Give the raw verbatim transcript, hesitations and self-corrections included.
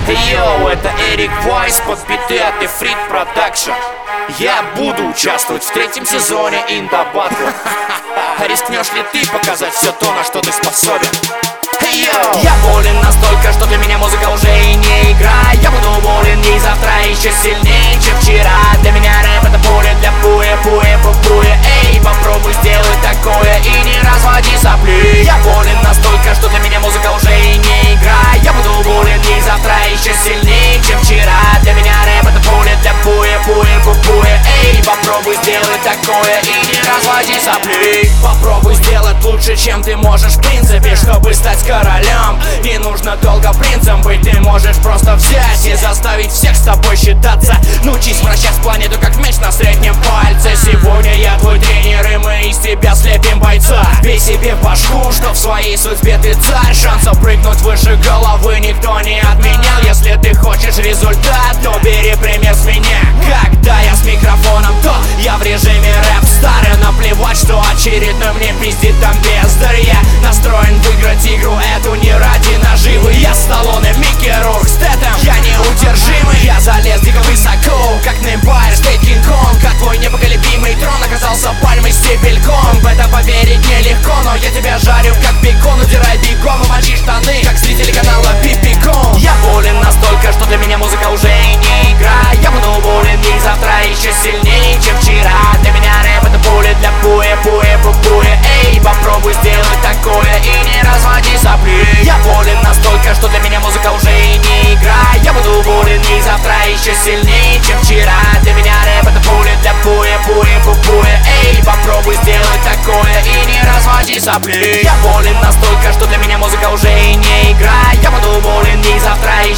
Йоу, это Эрик Вайс под биты от Ифрит Продакшн. Я буду участвовать в третьем сезоне Инда Батла. Рискнешь ли ты показать все то, на что ты способен? Йоу! Я болен настолько, что для меня музыка уже и не игра. Я буду болен ей завтра еще сильнее, чем вчера. Для меня рэп это поле для буя, буя, буя. Эй, попробуй сделать такое и не разводи сопли. Я болен настолько, что для меня музыка уже и не игра. Я буду болен ей завтра еще сильнее, чем вчера. Для меня рэп это поле для буя, буя, буя. Эй, попробуй сделать такое и не разводи сопли. Попробуй сделать лучше, чем ты можешь в принципе, чтобы стать королем. Не нужно долго принцем быть, ты можешь просто взять и заставить всех с тобой считаться. Научись вращать планету как мяч на среднем пальце. Сегодня я твой тренер, и мы из тебя слепим бойца. Бей себе в башку, что в своей судьбе ты царь. Шансов прыгнуть выше головы никто не отменял. Если ты хочешь результат, то бери пример с меня. Когда я с микрофоном, то я в режиме рэп-стар. И наплевать, что очередной мне пиздит там бездарь. Я настроен выиграть игру эту не ради наживы. Я Сталлоне, Микки Рурк, Стэтэм, я неудержимый. Я залез дико высоко, как Немпайр Стейт Кинг-Конг. Как твой непоколебимый трон оказался пальмой стебельком. В это поверить нелегко, но я тебя жарю как бекон. Удирай бегом и мочи штаны, как зрители канала Пипикон. Я болен настолько, что для меня музыка уже и не игра. Я буду болен ей завтра еще сильнее, чем вчера. Для меня рэп это поле для буя, буя, буя. Эй, попробуй сделать такое и не разводи сопли. Я болен настолько, что для меня музыка уже и не игра. Я буду болен ей завтра еще сильнее, чем вчера. Для меня рэп это поле для буя, буя, буя. Эй, попробуй сделать такое и не разводи сопли. Я болен настолько, что для меня музыка уже и не игра. Я буду болен ей завтра еще